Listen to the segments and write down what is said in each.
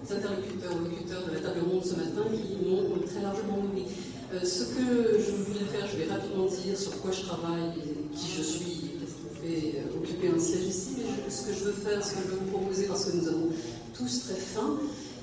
interlocuteurs ou locuteurs de la table ronde ce matin qui m'ont très largement nourri. Ce que je voulais faire, je vais rapidement dire sur quoi je travaille et qui je suis, qu'est-ce qui me fait occuper un siège ici, mais ce que je veux faire, ce que je veux vous proposer, parce que nous avons tous très faim,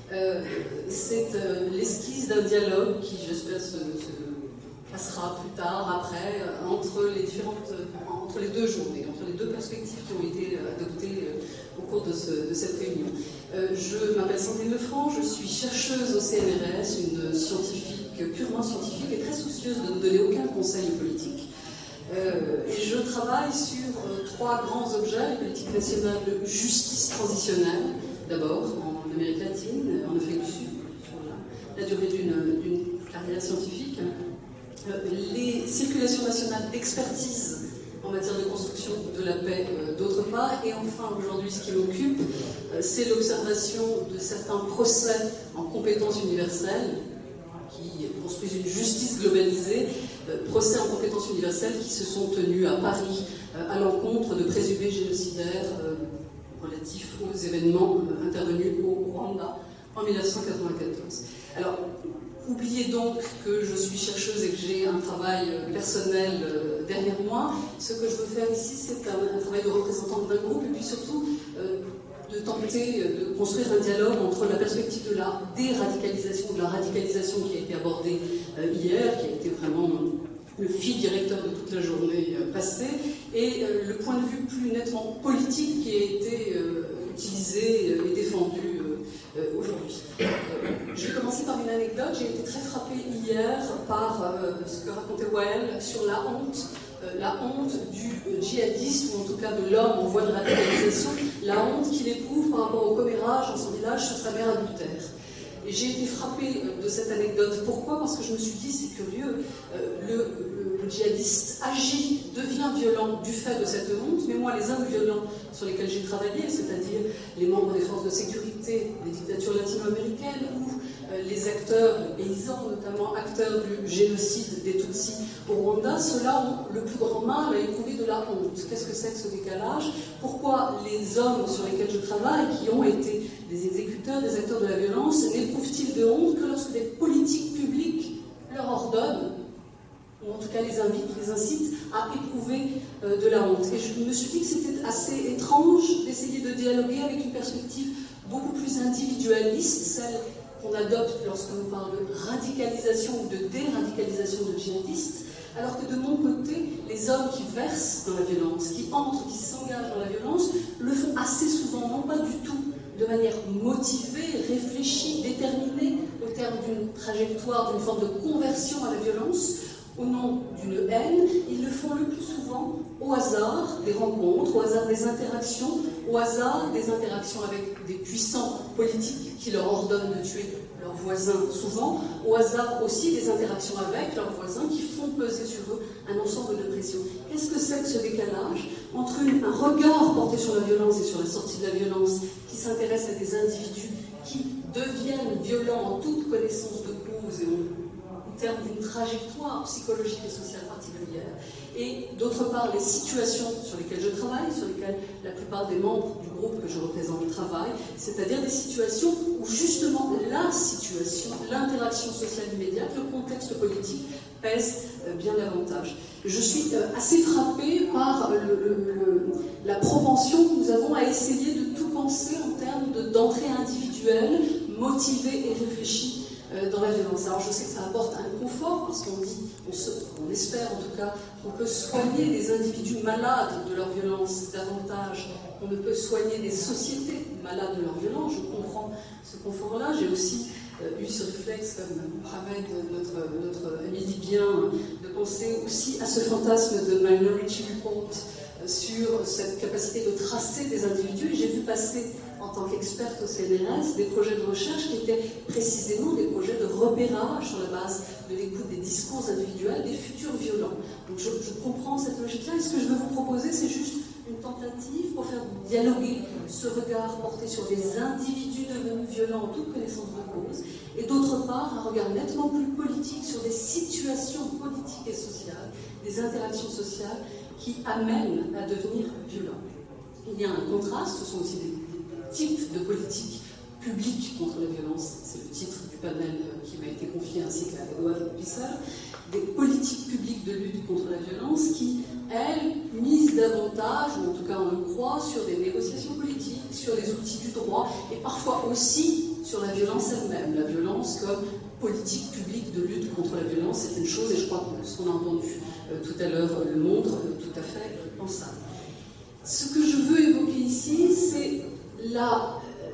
c'est l'esquisse d'un dialogue qui, j'espère, se passera plus tard, après, entre les deux journées, entre les deux perspectives qui ont été adoptées au cours de cette réunion. Je m'appelle Sandrine Lefranc, je suis chercheuse au CNRS, une scientifique purement scientifique et très soucieuse de ne donner aucun conseil politique. Et je travaille sur trois grands objets: les politiques nationales de justice transitionnelle, d'abord en Amérique latine, en Afrique du Sud, sur la durée d'une carrière scientifique, les circulations nationales d'expertise en matière de construction de la paix d'autre part, et enfin aujourd'hui ce qui m'occupe, c'est l'observation de certains procès en compétences universelles qui construisent une justice globalisée, procès en compétences universelles qui se sont tenus à Paris à l'encontre de présumés génocidaires relatifs aux événements intervenus au Rwanda en 1994. Alors, oubliez donc que je suis chercheuse et que j'ai un travail personnel derrière moi. Ce que je veux faire ici, c'est un travail de représentant d'un groupe, et puis surtout de tenter de construire un dialogue entre la perspective de la déradicalisation, de la radicalisation qui a été abordée hier, qui a été vraiment le fil directeur de toute la journée passée, et le point de vue plus nettement politique qui a été utilisé et défendu aujourd'hui. Je vais commencer par une anecdote. J'ai été très frappée hier par ce que racontait Wael sur la honte du djihadiste, ou en tout cas de l'homme en voie de radicalisation, la honte qu'il éprouve par rapport au commérage dans son village sur sa mère adultère. Et j'ai été frappée de cette anecdote. Pourquoi? Parce que je me suis dit, c'est curieux, le djihadiste agit, devient violent du fait de cette honte, mais moi, les hommes violents sur lesquels j'ai travaillé, c'est-à-dire les membres des forces de sécurité des dictatures latino-américaines, ou les acteurs, les paysans notamment, acteurs du génocide des Tutsis au Rwanda, ceux-là ont le plus grand mal à éprouver de la honte. Qu'est-ce que c'est que ce décalage? Pourquoi les hommes sur lesquels je travaille, qui ont été des exécuteurs, des acteurs de la violence, n'éprouvent-ils de honte que lorsque des politiques publiques leur ordonnent, ou en tout cas les invitent, les incitent à éprouver de la honte? Et je me suis dit que c'était assez étrange d'essayer de dialoguer avec une perspective beaucoup plus individualiste, celle qu'on adopte lorsque l'on parle de radicalisation ou de déradicalisation de djihadistes, alors que de mon côté, les hommes qui versent dans la violence, qui entrent, qui s'engagent dans la violence, le font assez souvent, non pas du tout de manière motivée, réfléchie, déterminée, au terme d'une trajectoire, d'une forme de conversion à la violence, au nom d'une haine. Ils le font le plus souvent au hasard des rencontres, au hasard des interactions, au hasard des interactions avec des puissants politiques qui leur ordonnent de tuer leurs voisins souvent, au hasard aussi des interactions avec leurs voisins qui font peser sur eux un ensemble de pressions. Qu'est-ce que c'est que ce décalage entre un regard porté sur la violence et sur la sortie de la violence qui s'intéresse à des individus qui deviennent violents en toute connaissance de cause et au terme d'une trajectoire psychologique et sociale particulière, et d'autre part les situations sur lesquelles je travaille, sur lesquelles la plupart des membres du groupe que je représente travaillent, c'est-à-dire des situations où justement la situation, l'interaction sociale immédiate, le contexte politique pèse bien davantage. Je suis assez frappée par la propension que nous avons à essayer de tout penser en termes d'entrée individuelle, motivée et réfléchie dans la violence. Alors je sais que ça apporte un confort, parce qu'on dit, on espère en tout cas, qu'on peut soigner des individus malades de leur violence davantage qu'on ne peut soigner des sociétés malades de leur violence. Je comprends ce confort-là. J'ai aussi eu ce réflexe, comme Mohamed, notre ami libyen, de penser aussi à ce fantasme de Minority Report sur cette capacité de tracer des individus. Et j'ai vu passer, en tant qu'experte au CNRS, des projets de recherche qui étaient précisément des projets de repérage sur la base de l'écoute des discours individuels des futurs violents. Donc je comprends cette logique-là, et ce que je veux vous proposer, c'est juste une tentative pour faire dialoguer ce regard porté sur les individus devenus violents en toute connaissance de cause, et d'autre part un regard nettement plus politique sur des situations politiques et sociales, des interactions sociales qui amènent à devenir violents. Il y a un contraste, ce sont aussi des types de politiques publiques contre la violence, c'est le titre du panel qui m'a été confié ainsi qu'à Edouard Pissard, des politiques publiques de lutte contre la violence qui, elles, misent davantage, ou en tout cas on le croit, sur des négociations politiques, sur les outils du droit, et parfois aussi sur la violence elle-même, la violence comme politique publique de lutte contre la violence, c'est une chose, et je crois que ce qu'on a entendu tout à l'heure le montre, tout à fait pensable. Ce que je veux évoquer ici, c'est la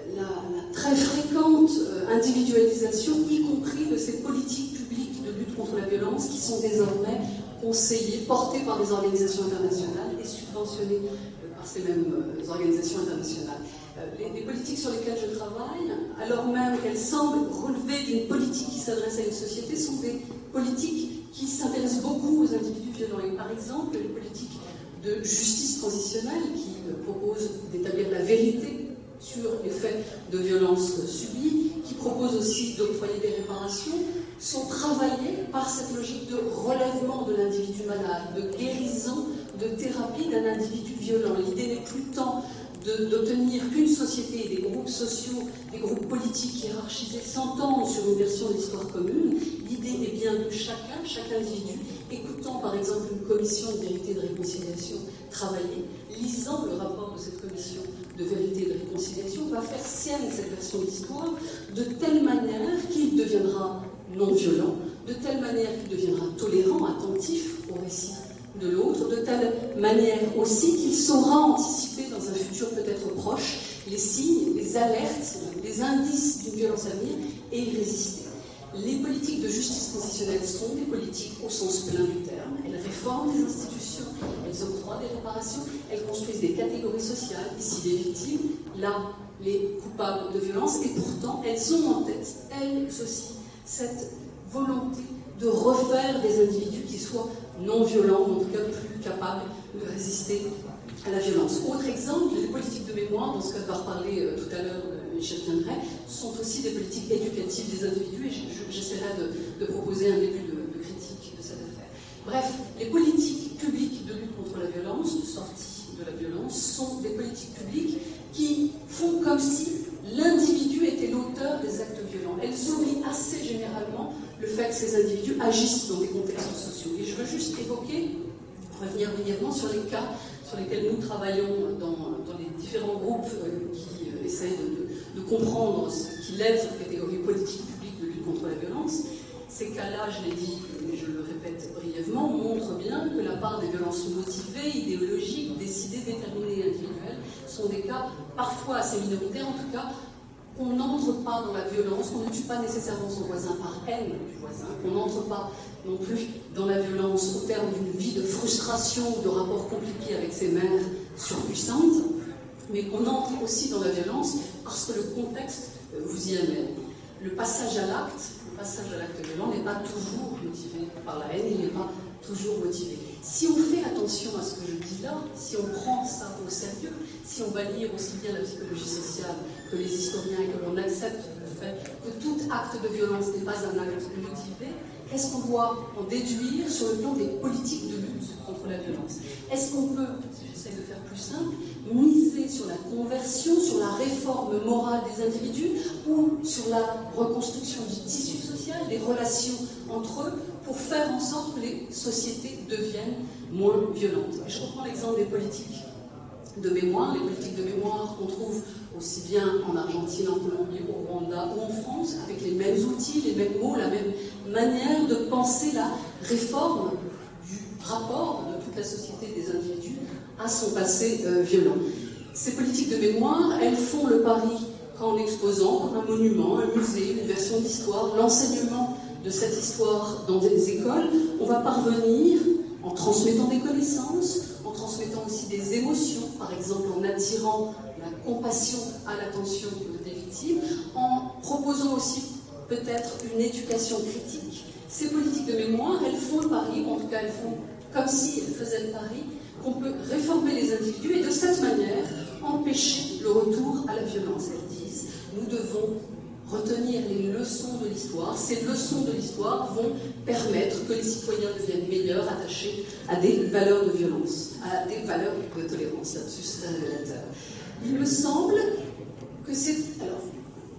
très fréquente individualisation, y compris de ces politiques publiques de lutte contre la violence, qui sont désormais conseillées, portées par des organisations internationales et subventionnées par ces mêmes organisations internationales. Les politiques sur lesquelles je travaille, alors même qu'elles semblent relever d'une politique qui s'adresse à une société, sont des politiques qui s'intéressent beaucoup aux individus violents. Et par exemple, les politiques de justice transitionnelle qui proposent d'établir la vérité sur les faits de violence subis, qui proposent aussi d'octroyer des réparations, sont travaillées par cette logique de relèvement de l'individu malade, de guérison, de thérapie d'un individu violent. L'idée n'est plus tant d'obtenir qu'une société et des groupes sociaux, des groupes politiques hiérarchisés s'entendent sur une version de l'histoire commune. L'idée est bien de chaque individu, écoutant par exemple une commission de vérité et de réconciliation travailler, lisant le rapport de cette commission de vérité et de réconciliation, va faire sienne cette version de l'histoire de telle manière qu'il deviendra non violent, de telle manière qu'il deviendra tolérant, attentif au récit de l'autre, de telle manière aussi qu'il saura anticiper dans un futur peut-être proche les signes, les alertes, les indices d'une violence à venir et y résister. Les politiques de justice transitionnelle sont des politiques au sens plein du terme. Elles réforment des institutions, elles octroient des réparations, elles construisent des catégories sociales, ici les victimes, là les coupables de violence, et pourtant elles ont en tête, elles aussi, cette volonté de refaire des individus qui soient non violents, ou en tout cas plus capables de résister à la violence. Autre exemple, les politiques de mémoire, dans ce qu'a reparlé tout à l'heure Michel Viendray, sont aussi des politiques éducatives des individus, et j'essaierai de proposer un début de critique de cette affaire. Bref, les politiques publiques de lutte contre la violence, de sortie de la violence, sont des politiques publiques qui font comme si l'individu était l'auteur des actes violents. Elles oublient assez généralement le fait que ces individus agissent dans des contextes sociaux. Et je veux juste évoquer, revenir brièvement sur les cas sur lesquels nous travaillons dans les différents groupes qui essayent de comprendre ce qui lève cette catégorie politique publique de lutte contre la violence. Ces cas-là, je l'ai dit, mais je le répète brièvement, montrent bien que la part des violences motivées, idéologiques, décidées, déterminées et individuelles sont des cas parfois assez minoritaires, en tout cas, qu'on n'entre pas dans la violence, qu'on ne tue pas nécessairement son voisin par haine du voisin, qu'on n'entre pas non plus dans la violence au terme d'une vie de frustration ou de rapports compliqués avec ses mères surpuissantes, mais qu'on entre aussi dans la violence parce que le contexte vous y amène. Le passage à l'acte violent n'est pas toujours motivé par la haine, il n'est pas toujours motivé. Si on fait attention à ce que je dis là, si on prend ça au sérieux, si on va lire aussi bien la psychologie sociale que les historiens et que l'on accepte le fait que tout acte de violence n'est pas un acte motivé, qu'est-ce qu'on doit en déduire sur le plan des politiques de lutte contre la violence? Est-ce qu'on peut, si j'essaie de faire plus simple, miser sur la conversion, sur la réforme morale des individus ou sur la reconstruction du tissu social, des relations entre eux, pour faire en sorte que les sociétés deviennent moins violentes? Et je reprends l'exemple des politiques de mémoire, les politiques de mémoire qu'on trouve aussi bien en Argentine, en Colombie, au Rwanda ou en France, avec les mêmes outils, les mêmes mots, la même manière de penser la réforme du rapport de toute la société des individus à son passé violent. Ces politiques de mémoire, elles font le pari qu'en exposant un monument, un musée, une version d'histoire, l'enseignement de cette histoire dans des écoles, on va parvenir, en transmettant des connaissances, en transmettant aussi des émotions, par exemple en attirant la compassion à l'attention des victimes, en proposant aussi peut-être une éducation critique. Ces politiques de mémoire, elles font le pari, ou en tout cas elles font comme si elles faisaient le pari, qu'on peut réformer les individus et de cette manière empêcher le retour à la violence. Elles disent, nous devons retenir les leçons de l'histoire. Ces leçons de l'histoire vont permettre que les citoyens deviennent meilleurs, attachés à des valeurs de violence, à des valeurs de tolérance, lapsus révélateur. Il me semble que c'est... Alors,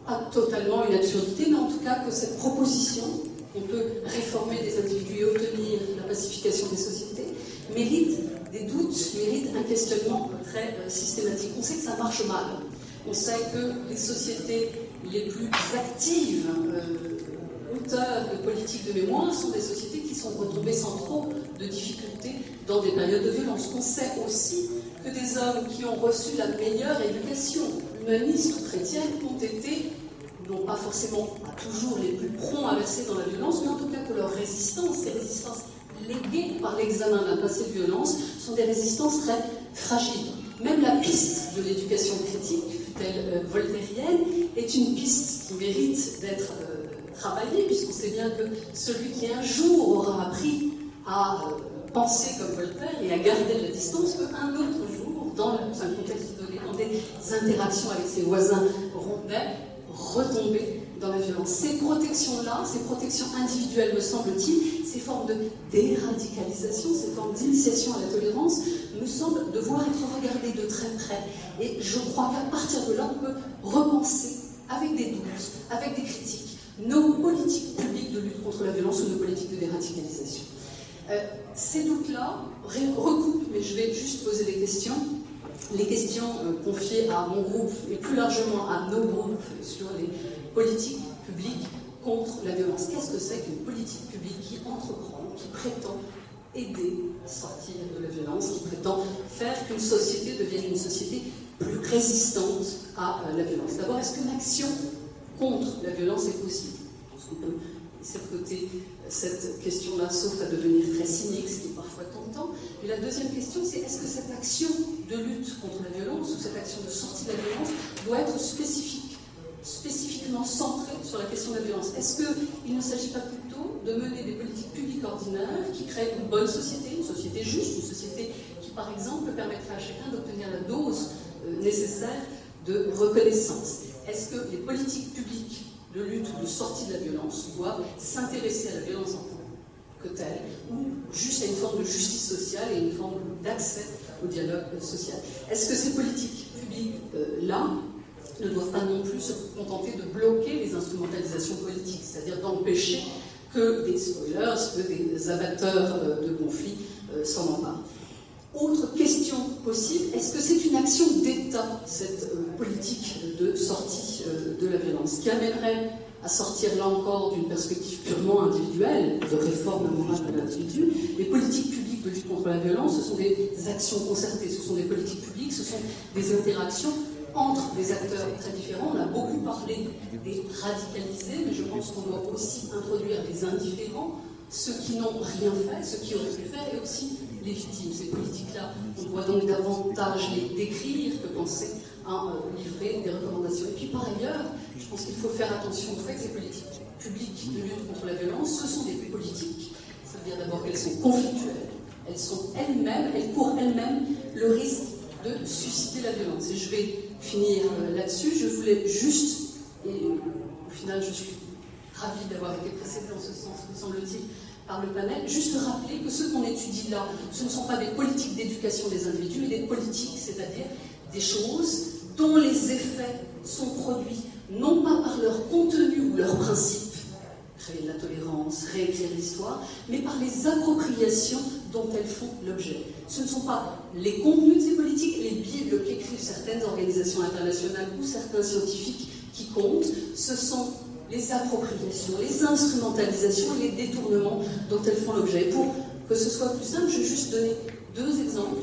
pas totalement une absurdité, mais en tout cas que cette proposition, on peut réformer des individus et obtenir la pacification des sociétés, mérite des doutes, mérite un questionnement très systématique. On sait que ça marche mal. On sait que les sociétés les plus actives, auteurs de politiques de mémoire, sont des sociétés qui sont retombées sans trop de difficultés dans des périodes de violence. On sait aussi que des hommes qui ont reçu la meilleure éducation, humaniste ou chrétienne, ont été, non pas forcément pas toujours les plus prompts à verser dans la violence, mais en tout cas que leur résistance, ces résistances léguées par l'examen d'un passé de violence, sont des résistances très fragiles. Même la piste de l'éducation critique, fut-elle voltairienne, est une piste qui mérite d'être travaillée, puisqu'on sait bien que celui qui un jour aura appris à penser comme Voltaire et à garder de la distance peut un autre jour, dans un contexte donné, dans des interactions avec ses voisins rondais, retomber dans la violence. Ces protections-là, ces protections individuelles, me semble-t-il, ces formes de déradicalisation, ces formes d'initiation à la tolérance, me semblent devoir être regardées de très près. Et je crois qu'à partir de là, on peut repenser, avec des doutes, avec des critiques, nos politiques publiques de lutte contre la violence ou nos politiques de déradicalisation. Ces doutes-là recoupent, mais je vais juste poser des questions. Les questions confiées à mon groupe et plus largement à nos groupes sur les politiques publiques contre la violence. Qu'est-ce que c'est qu'une politique publique qui entreprend, qui prétend aider à sortir de la violence, qui prétend faire qu'une société devienne une société plus résistante à la violence? D'abord, est-ce qu'une action contre la violence est possible? Est-ce qu'on peut laisser de côté cette question-là, sauf à devenir très cynique, ce qui est parfois tentant? Et la deuxième question, c'est est-ce que cette action de lutte contre la violence, ou cette action de sortie de la violence, doit être spécifiquement centrée sur la question de la violence? Est-ce qu'il ne s'agit pas plutôt de mener des politiques publiques ordinaires qui créent une bonne société, une société juste, une société qui, par exemple, permettrait à chacun d'obtenir la dose nécessaire de reconnaissance? Est-ce que les politiques publiques de lutte ou de sortie de la violence doivent s'intéresser à la violence en tant que telle, ou juste à une forme de justice sociale et une forme d'accès au dialogue social? Est-ce que ces politiques publiques-là ne doivent pas non plus se contenter de bloquer les instrumentalisations politiques, c'est-à-dire d'empêcher que des spoilers, que des abatteurs de conflits s'en emparent? Autre question possible, est-ce que c'est une action d'État, cette politique de sortie de la violence, qui amènerait à sortir là encore d'une perspective purement individuelle, de réforme morale de l'individu? Les politiques publiques de lutte contre la violence, ce sont des actions concertées, ce sont des politiques publiques, ce sont des interactions entre des acteurs très différents. On a beaucoup parlé des radicalisés, mais je pense qu'on doit aussi introduire les indifférents, ceux qui n'ont rien fait, ceux qui auraient pu faire, et aussi les victimes. Ces politiques-là, on doit donc davantage les décrire que penser à livrer des recommandations. Et puis par ailleurs, je pense qu'il faut faire attention au fait que ces politiques publiques de lutte contre la violence, ce sont des politiques. Ça veut dire d'abord qu'elles sont conflictuelles, elles sont elles-mêmes, elles courent elles-mêmes le risque de susciter la violence. Et je vais finir là-dessus. Je voulais juste, et au final je suis ravie d'avoir été précédée en ce sens, me semble-t-il, par le panel, juste rappeler que ce qu'on étudie là, ce ne sont pas des politiques d'éducation des individus, mais des politiques, c'est-à-dire des choses dont les effets sont produits non pas par leur contenu ou leur principe, créer de la tolérance, réécrire l'histoire, mais par les appropriations dont elles font l'objet. Ce ne sont pas les contenus de ces politiques, les bibles qu'écrivent certaines organisations internationales ou certains scientifiques qui comptent, ce sont les appropriations, les instrumentalisations et les détournements dont elles font l'objet. Pour que ce soit plus simple, je vais juste donner deux exemples.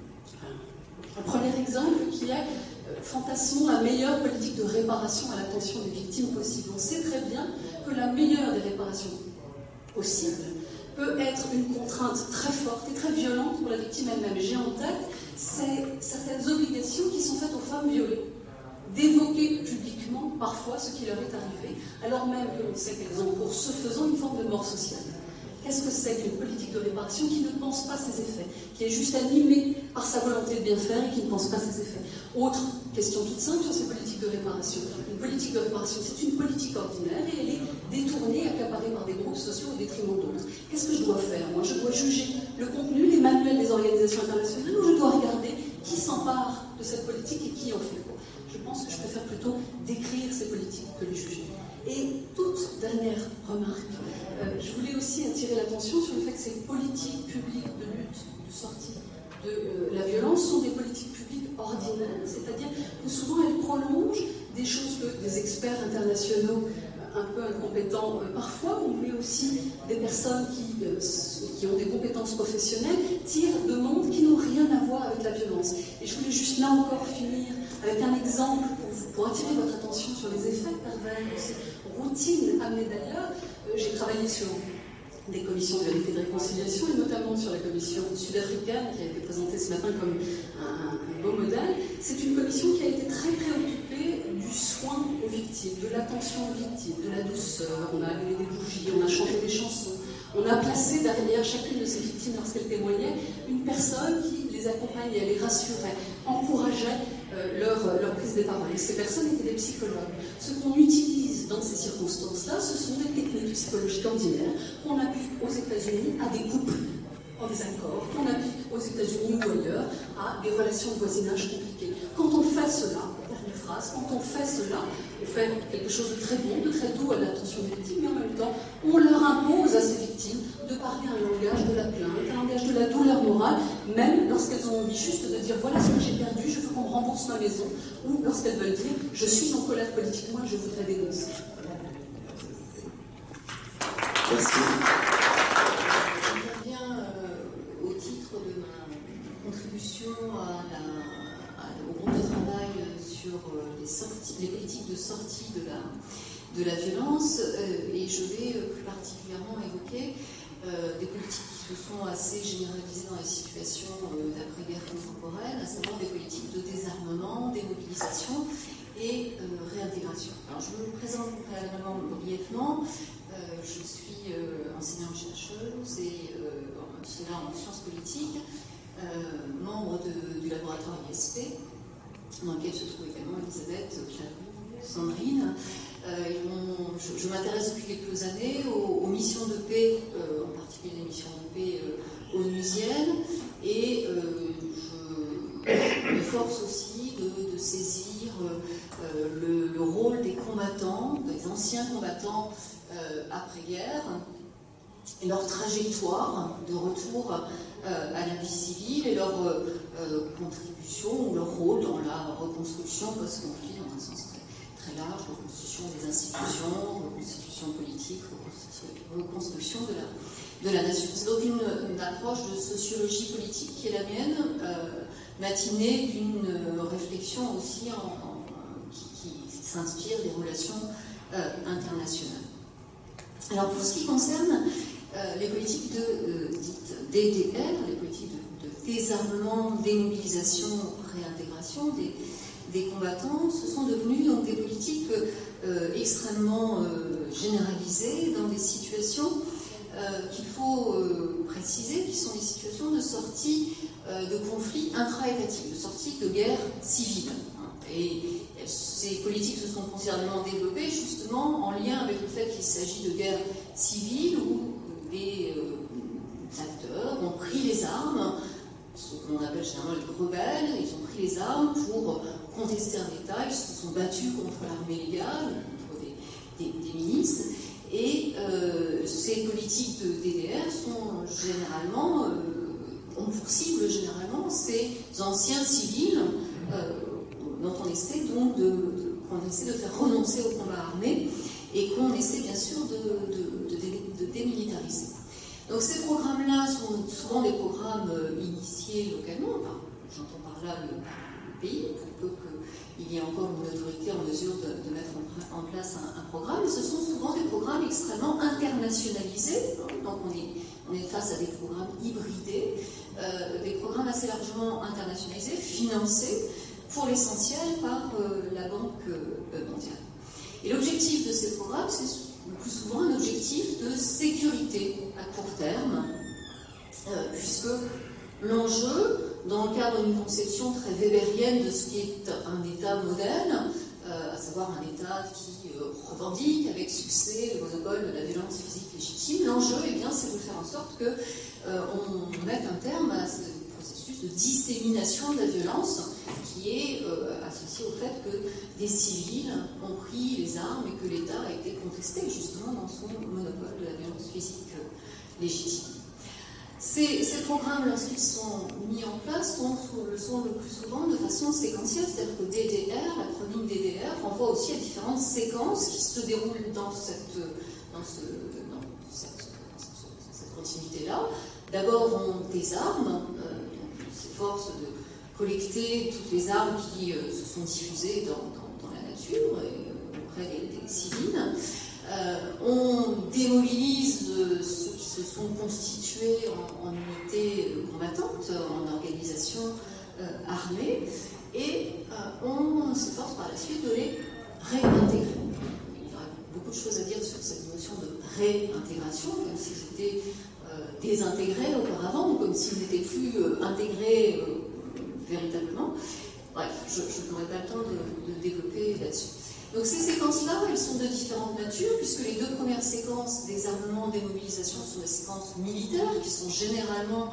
Un premier exemple qui est fantasmons la meilleure politique de réparation à l'attention des victimes possible. On sait très bien que la meilleure des réparations possibles peut être une contrainte très forte et très violente pour la victime elle-même. Et j'ai en tête certaines obligations qui sont faites aux femmes violées, d'évoquer publiquement parfois ce qui leur est arrivé, alors même que l'on sait qu'elles ont pour ce faisant une forme de mort sociale. Qu'est-ce que c'est qu'une politique de réparation qui ne pense pas ses effets, qui est juste animée par sa volonté de bien faire et qui ne pense pas ses effets? Autre question toute simple sur ces politiques de réparation. Une politique de réparation, c'est une politique ordinaire et elle est détournée, accaparée par des groupes sociaux au détriment d'autres. Qu'est-ce que je dois faire? Moi, je dois juger le contenu, les manuels des organisations internationales, ou je dois regarder qui s'empare de cette politique et qui en fait quoi. Je pense que je préfère plutôt décrire ces politiques que les juger. Et toute dernière remarque, je voulais aussi attirer l'attention sur le fait que ces politiques publiques de lutte, de sortie de la violence sont des politiques publiques ordinaires, c'est-à-dire que souvent elles prolongent des choses que des experts internationaux un peu incompétents parfois, mais aussi des personnes qui ont des compétences professionnelles, tirent de mondes qui n'ont rien à voir avec la violence. Et je voulais juste là encore finir avec un exemple pour attirer votre attention sur les effets pervers de ces routines amenées d'ailleurs. J'ai travaillé sur des commissions de vérité et de réconciliation, et notamment sur la commission sud-africaine qui a été présentée ce matin comme un beau modèle. C'est une commission qui a été très préoccupée du soin aux victimes, de l'attention aux victimes, de la douceur. On a allumé des bougies, on a chanté des chansons, on a placé derrière chacune de ces victimes, lorsqu'elles témoignaient, une personne qui les accompagnait, les rassurait, encourageait leur prise des paroles. Et ces personnes étaient des psychologues. Ce qu'on utilise dans ces circonstances-là, ce sont des techniques psychologiques ordinaires qu'on applique aux États-Unis à des couples en désaccord, qu'on applique aux États-Unis ou ailleurs à des relations de voisinage compliquées. Quand on fait cela, dernière phrase, quand on fait cela, on fait quelque chose de très bon, de très doux à l'attention des victimes, mais en même temps, on leur impose à ces victimes de parler un langage de la plainte, un langage de la douleur morale, même lorsqu'elles ont envie juste de dire voilà ce que j'ai perdu, je veux qu'on me rembourse ma maison, ou lorsqu'elles veulent dire je suis en colère politiquement et je voudrais dénoncer. Merci. Je reviens au titre de ma contribution au groupe de travail sur les politiques de sortie de la violence, et je vais plus particulièrement évoquer des politiques qui se sont assez généralisées dans les situations d'après-guerre contemporaine, à savoir des politiques de désarmement, démobilisation et réintégration. Alors je me présente préalablement brièvement. Je suis enseignante-chercheuse et cela en sciences politiques, membre du laboratoire ISP, dans lequel se trouve également Elisabeth, Clarou, Sandrine. Je m'intéresse depuis quelques années aux missions de paix, en particulier les missions de paix onusiennes, et je m'efforce aussi de saisir le rôle des combattants, des anciens combattants après-guerre, et leur trajectoire de retour à la vie civile et leur contribution ou leur rôle dans la reconstruction post-conflit dans un sens très large, reconstruction des institutions, reconstitution politique, reconstruction de la nation. C'est donc une approche de sociologie politique qui est la mienne, matinée d'une réflexion aussi qui s'inspire des relations internationales. Alors pour ce qui concerne les politiques dites DDR, les politiques de désarmement, démobilisation, réintégration des combattants, ce sont devenus donc des politiques extrêmement généralisées dans des situations qu'il faut préciser, qui sont des situations de sortie de conflits intra-étatiques, de sortie de guerre civile. Et ces politiques se sont considérablement développées justement en lien avec le fait qu'il s'agit de guerres civiles où des acteurs ont pris les armes, ce qu'on appelle généralement les rebelles, ils ont pris les armes pour contester un État, ils se sont battus contre l'armée légale, contre des milices, et ces politiques de DDR sont généralement, ont pour cible généralement ces anciens civils dont on essaie donc de faire renoncer au combat armé et qu'on essaie bien sûr de démilitariser. Donc ces programmes-là sont souvent des programmes initiés localement, j'entends par là le pays, pour peu qu'il y ait encore une autorité en mesure de mettre en place un programme, et ce sont souvent des programmes extrêmement internationalisés, donc on est face à des programmes hybridés, des programmes assez largement internationalisés, financés pour l'essentiel par la Banque mondiale. Et l'objectif de ces programmes, c'est le plus souvent un objectif de sécurité à court terme, puisque l'enjeu, dans le cadre d'une conception très weberienne de ce qui est un État modèle, à savoir un État qui revendique avec succès le monopole de la violence physique légitime, l'enjeu, eh bien, c'est de faire en sorte qu'on mette un terme à ce processus de dissémination de la violence qui est associé au fait que des civils ont pris les armes et que l'État a été contesté justement dans son monopole de la violence physique légitime. Ces programmes, lorsqu'ils sont mis en place, le sont le plus souvent de façon séquentielle, c'est-à-dire que DDR, l'acronyme DDR, renvoie aussi à différentes séquences qui se déroulent dans cette continuité-là. D'abord, on désarme, on s'efforce de collecter toutes les armes qui se sont diffusées dans la nature et auprès des civils. On démobilise ceux qui se sont constitués en unités combattantes, en organisation armée, et on s'efforce par la suite de les réintégrer. Il y a beaucoup de choses à dire sur cette notion de réintégration, comme s'ils étaient désintégrés auparavant, ou comme s'ils n'étaient plus intégrés véritablement. Bref, je n'aurai pas le temps de développer là-dessus. Donc ces séquences-là, elles sont de différentes natures, puisque les deux premières séquences, désarmement, démobilisation, sont des séquences militaires qui sont généralement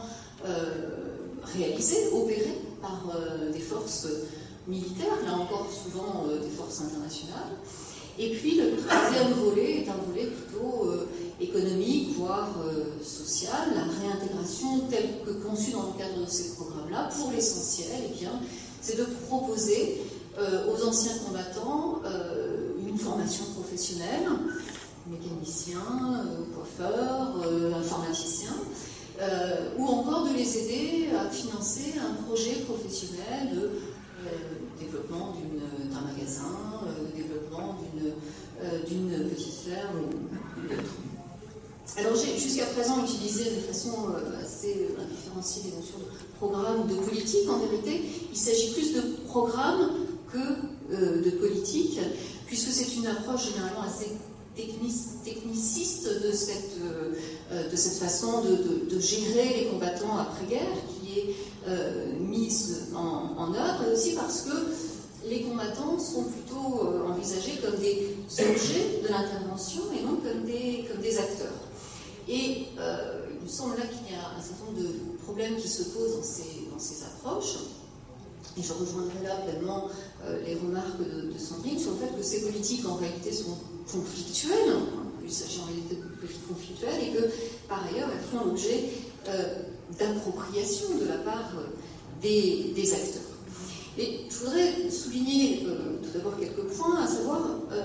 réalisées, opérées par des forces militaires, là encore souvent des forces internationales. Et puis le troisième volet est un volet plutôt économique, voire social, la réintégration telle que conçue dans le cadre de ces programmes-là, pour l'essentiel, eh bien, c'est de proposer aux anciens combattants une formation professionnelle, mécanicien, coiffeur, informaticien, ou encore de les aider à financer un projet professionnel de développement d'un magasin, développement d'une petite ferme ou d'autre. Alors j'ai jusqu'à présent utilisé de façon assez indifférenciée les notions de programme ou de politique. En vérité, il s'agit plus de programme que de politique, puisque c'est une approche généralement assez techniciste de cette façon de gérer les combattants après-guerre qui est mise en œuvre, et aussi parce que les combattants sont plutôt envisagés comme des objets de l'intervention et non comme des acteurs. Et il me semble là qu'il y a un certain nombre de problèmes qui se posent dans ces approches. Et je rejoindrai là pleinement les remarques de Sandrine sur le fait que ces politiques en réalité sont conflictuelles. Il s'agit en réalité de politiques conflictuelles et que par ailleurs elles font l'objet d'appropriation de la part des acteurs. Et je voudrais souligner tout d'abord quelques points, à savoir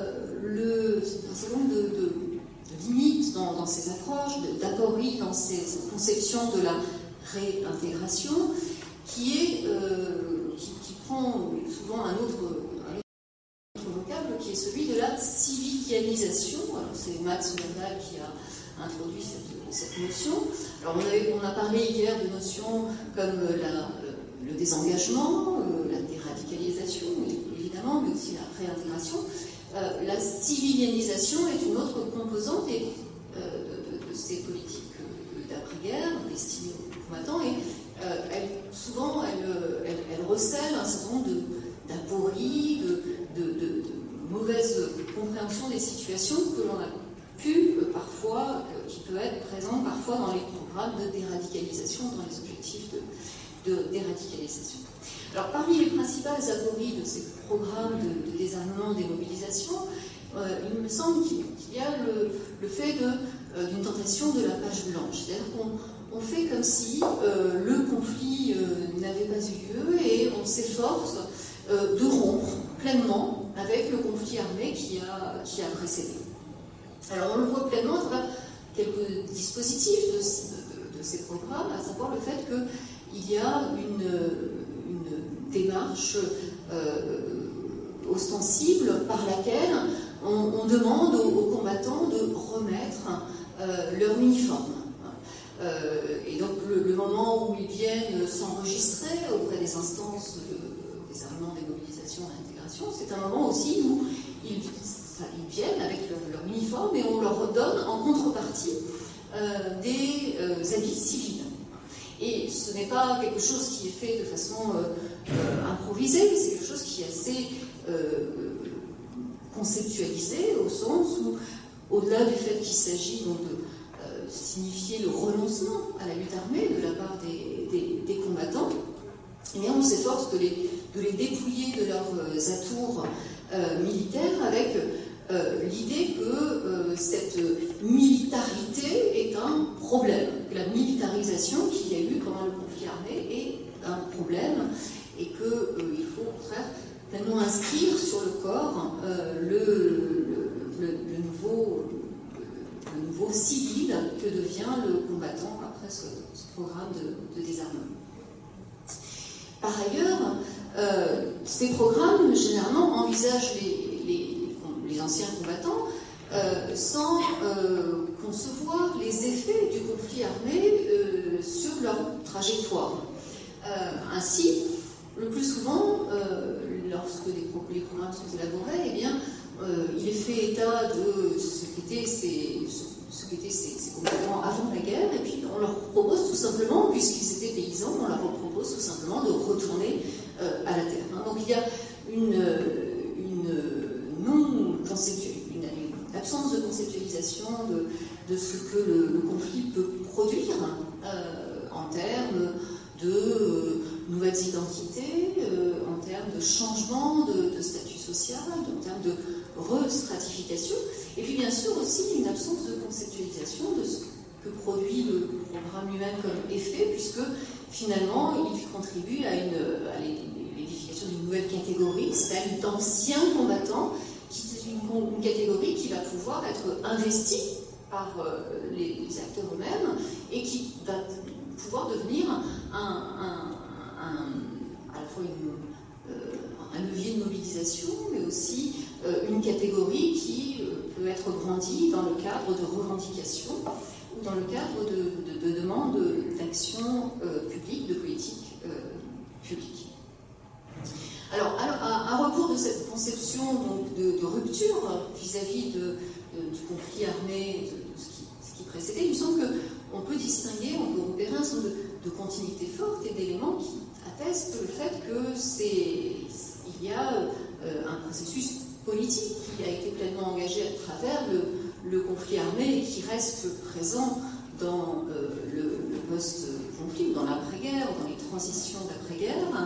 un certain nombre de limites dans ces approches, d'apories dans ces conceptions de la réintégration, qui prend souvent un autre vocable, qui est celui de la civilianisation. Alors c'est Max Nerdal qui a introduit cette notion. Alors on a parlé hier de notions comme le désengagement, la déradicalisation, évidemment, mais aussi la réintégration. La civilianisation est une autre composante de ces politiques d'après-guerre destinées aux combattants, et souvent elle recèle un certain nombre d'apories, de mauvaise compréhension des situations que l'on a pu parfois, qui peut être présente parfois dans les programmes de déradicalisation, dans les objectifs de déradicalisation. Alors parmi les principales apories de ces programmes de désarmement, démobilisation, il me semble qu'il y a le fait d'une tentation de la page blanche. C'est-à-dire qu'on fait comme si le conflit n'avait pas eu lieu et on s'efforce de rompre pleinement avec le conflit armé qui a précédé. Alors on le voit pleinement à travers quelques dispositifs de ces programmes, à savoir le fait qu'il y a une démarche ostensible par laquelle on demande aux combattants de remettre leur uniforme. Et donc le moment où ils viennent s'enregistrer auprès des instances de désarmement, démobilisation et d'intégration, c'est un moment aussi où ils viennent avec leur uniforme et on leur redonne en contrepartie des habits civils. Et ce n'est pas quelque chose qui est fait de façon improvisée, c'est quelque chose qui est assez conceptualisé au sens où, au-delà du fait qu'il s'agit donc de signifier le renoncement à la lutte armée de la part des combattants, eh bien, on s'efforce de les dépouiller de leurs atours militaires avec l'idée que cette militarité est un problème, que la militarisation qu'il y a eu pendant le conflit armé est un problème et qu'il faut au contraire pleinement inscrire sur le corps le nouveau civil que devient le combattant après ce programme de désarmement. Par ailleurs, ces programmes généralement envisagent les anciens combattants sans concevoir les effets du conflit armé sur leur trajectoire. Ainsi, le plus souvent, lorsque les programmes sont élaborés, eh bien, il est fait état de ce qu'étaient ces combattants avant la guerre, et puis on leur propose tout simplement, puisqu'ils étaient paysans, on leur propose tout simplement de retourner à la terre. Donc il y a une absence de conceptualisation de ce que le conflit peut produire en termes de nouvelles identités, en termes de changement de statut social, en termes de restratification, et puis bien sûr aussi une absence de conceptualisation de ce que produit le programme lui-même comme effet, puisque finalement il contribue à l'édification d'une nouvelle catégorie, celle d'anciens combattants, qui est une catégorie qui va pouvoir être investie par les acteurs eux-mêmes et qui va pouvoir devenir à la fois un levier de mobilisation, mais aussi une catégorie qui peut être grandie dans le cadre de revendications ou dans le cadre de demandes d'action publique, de politique publique. Alors, à rebours de cette conception donc, de rupture vis-à-vis du conflit armé, de ce qui précédait, il me semble qu'on peut distinguer, on peut repérer un certain nombre de continuités fortes et d'éléments qui attestent le fait qu'il y a un processus politique qui a été pleinement engagé à travers le conflit armé et qui reste présent dans le post-conflit, dans l'après-guerre, dans les transitions d'après-guerre.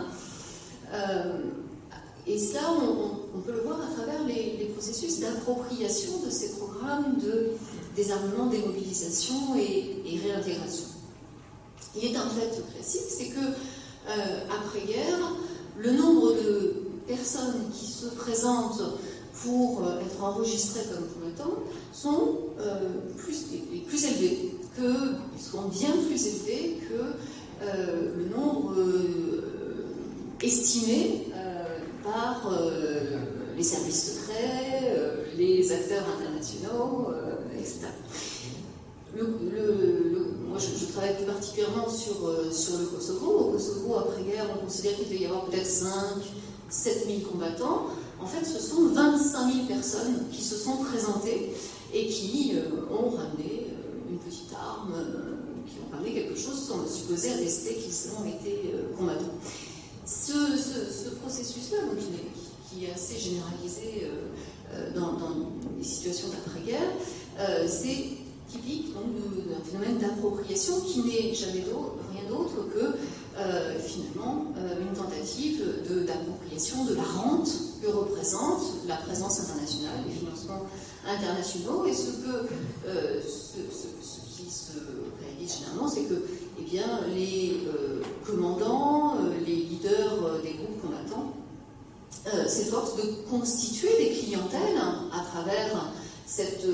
Et cela, on peut le voir à travers les processus d'appropriation de ces programmes de désarmement, démobilisation et réintégration. Il est un fait classique, c'est que après-guerre, le nombre de personnes qui se présentent pour être enregistrées comme combattants sont plus élevés, sont bien plus élevés que le nombre estimé par les services secrets, les acteurs internationaux, etc. Moi, je travaille plus particulièrement sur le Kosovo. Au Kosovo, après-guerre, on considère qu'il devait y avoir peut-être 5-7 000 combattants. En fait, ce sont 25 000 personnes qui se sont présentées et qui ont ramené une petite arme, qui ont ramené quelque chose sans supposer attester qu'ils ont été combattants. Ce processus-là, qui est assez généralisé dans les situations d'après-guerre, c'est typique d'un phénomène d'appropriation qui n'est jamais rien d'autre que finalement une tentative d'appropriation de la rente que représente la présence internationale, les financements internationaux, et ce qui se réalise généralement, c'est que eh bien, les commandants, les leaders des groupes combattants s'efforcent de constituer des clientèles à travers cette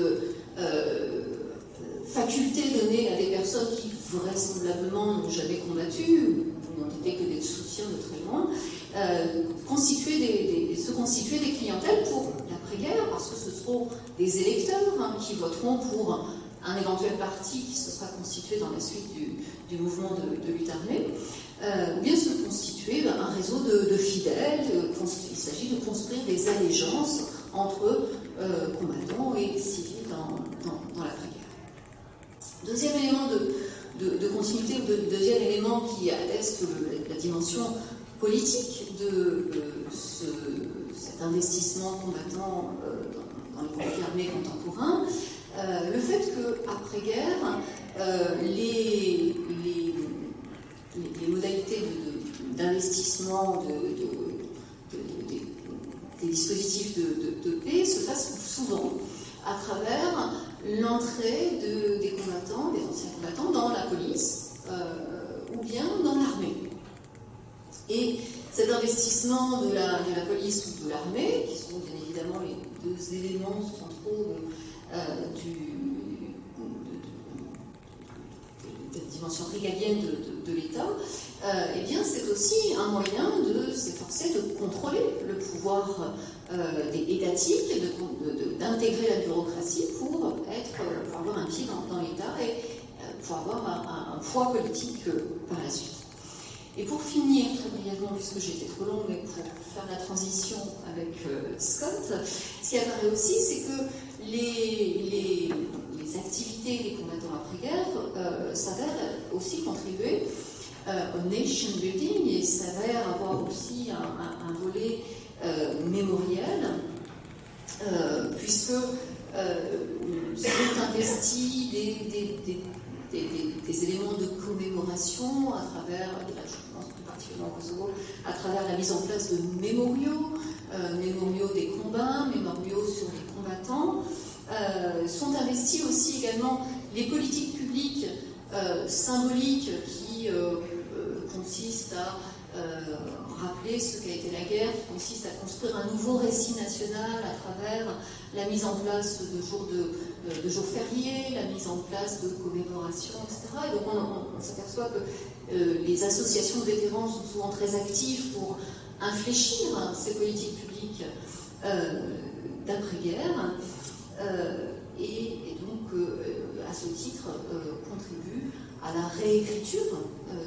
faculté donnée à des personnes qui vraisemblablement n'ont jamais combattu, n'ont été que des soutiens de très loin, se constituer des clientèles pour l'après-guerre, parce que ce seront des électeurs qui voteront pour un éventuel parti qui se sera constitué dans la suite du mouvement de lutte armée, ou bien se constituer un réseau de fidèles. Il s'agit de construire des allégeances entre combattants et civils dans l'après-guerre. Deuxième élément de continuité, deuxième élément qui atteste la dimension politique de cet investissement combattant dans les conflits armés contemporains, le fait qu'après-guerre, les modalités d'investissement des dispositifs de paix se fasse souvent à travers l'entrée des combattants, des anciens combattants, dans la police ou bien dans l'armée. Et cet investissement de la police ou de l'armée, qui sont bien évidemment les deux éléments centraux de la dimension régalienne de l'État, eh bien c'est aussi un moyen de s'efforcer de contrôler le pouvoir étatique, d'intégrer la bureaucratie pour avoir un pied dans l'État et pour avoir un poids politique par la suite. Et pour finir, très brièvement, puisque j'étais trop longue, mais pour faire la transition avec Scott, ce qui apparaît aussi, c'est que les activités des combattants après-guerre s'avèrent aussi contribuer au nation building et s'avèrent avoir aussi un volet mémoriel, puisque sont investis des éléments de commémoration à travers, je pense plus particulièrement au Kosovo, à travers la mise en place de mémoriaux des combats, mémoriaux sur les combattants. Sont investis aussi également les politiques publiques symboliques qui consistent à rappeler ce qu'a été la guerre, qui consiste à construire un nouveau récit national à travers la mise en place de jours fériés, la mise en place de commémorations, etc. Et donc on s'aperçoit que les associations de vétérans sont souvent très actives pour infléchir ces politiques publiques d'après-guerre et donc à ce titre contribuent à la réécriture